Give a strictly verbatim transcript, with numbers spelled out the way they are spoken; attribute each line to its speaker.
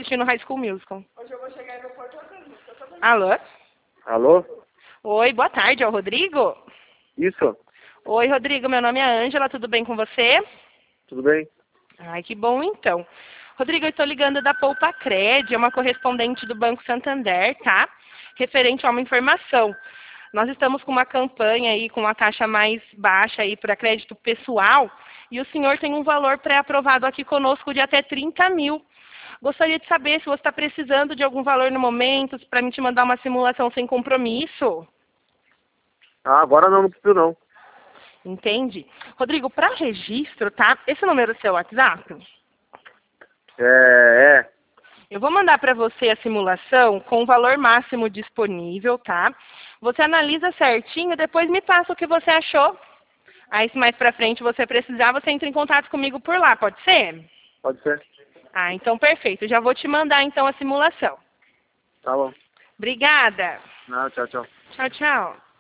Speaker 1: assistindo High School Musical. Hoje eu vou chegar no aeroporto e vou Alô?
Speaker 2: Alô?
Speaker 1: Oi, boa tarde, é o Rodrigo?
Speaker 2: Isso?
Speaker 1: Oi, Rodrigo, meu nome é Ângela, tudo bem com você?
Speaker 2: Tudo bem?
Speaker 1: Ai, que bom então. Rodrigo, eu estou ligando da Poupa Cred, é uma correspondente do Banco Santander, tá? Referente a uma informação. Nós estamos com uma campanha aí, com uma taxa mais baixa aí para crédito pessoal, e o senhor tem um valor pré-aprovado aqui conosco de até trinta mil. Gostaria de saber se você está precisando de algum valor no momento, para mim te mandar uma simulação sem compromisso.
Speaker 2: Ah, agora não, não preciso não.
Speaker 1: Entende? Rodrigo, para registro, tá? Esse número é o seu WhatsApp?
Speaker 2: É, é.
Speaker 1: Eu vou mandar para você a simulação com o valor máximo disponível, tá? Você analisa certinho, depois me passa o que você achou. Aí, se mais para frente você precisar, você entra em contato comigo por lá, pode ser?
Speaker 2: Pode ser.
Speaker 1: Ah, então perfeito. Já vou te mandar então a simulação.
Speaker 2: Tá bom.
Speaker 1: Obrigada.
Speaker 2: Não, tchau, tchau.
Speaker 1: Tchau, tchau.